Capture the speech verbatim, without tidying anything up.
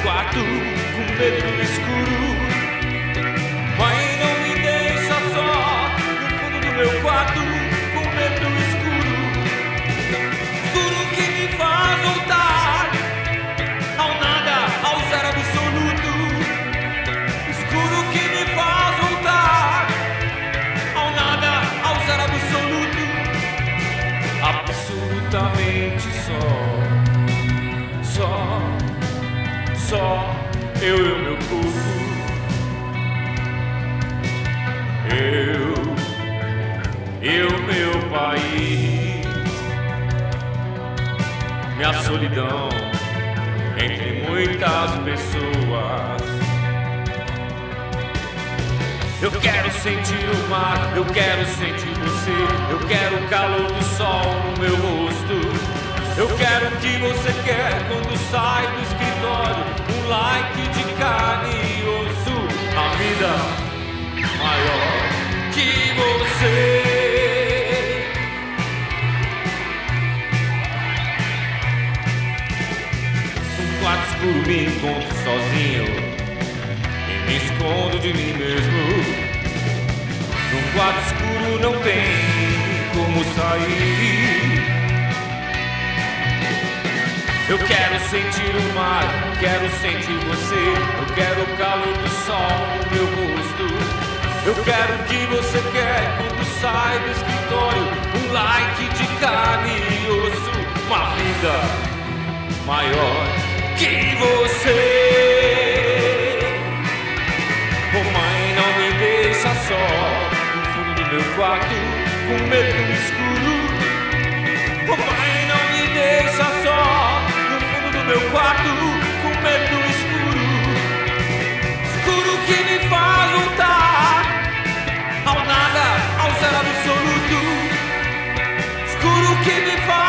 quarto, com medo do escuro. Mãe, não me deixa só no fundo do meu quarto, com medo do escuro. Escuro que me faz voltar ao nada, ao zero absoluto. Escuro que me faz voltar ao nada, ao zero absoluto. Absolutamente só, só, só eu e o meu corpo. Eu, eu, meu país, minha solidão entre muitas pessoas. Eu quero sentir o mar, eu quero sentir você, eu quero o calor do sol no meu rosto. Eu quero o que você quer quando sai do escritório, um like de carne e osso. A vida maior que você. Num quarto escuro me encontro sozinho e me escondo de mim mesmo. Num quarto escuro não tem como sair. Eu quero sentir o mar, quero sentir você, eu quero o calor do sol no meu rosto. Eu quero o que você quer quando sai do escritório, um like de carne e osso. Uma vida maior que você. Oh mãe, não me deixa só no fundo do meu quarto, com medo no escuro. Oh mãe, não me deixa só no fundo do meu quarto, com medo no escuro. Escuro que me faz voltar ao nada, ao zero absoluto. Escuro que me faz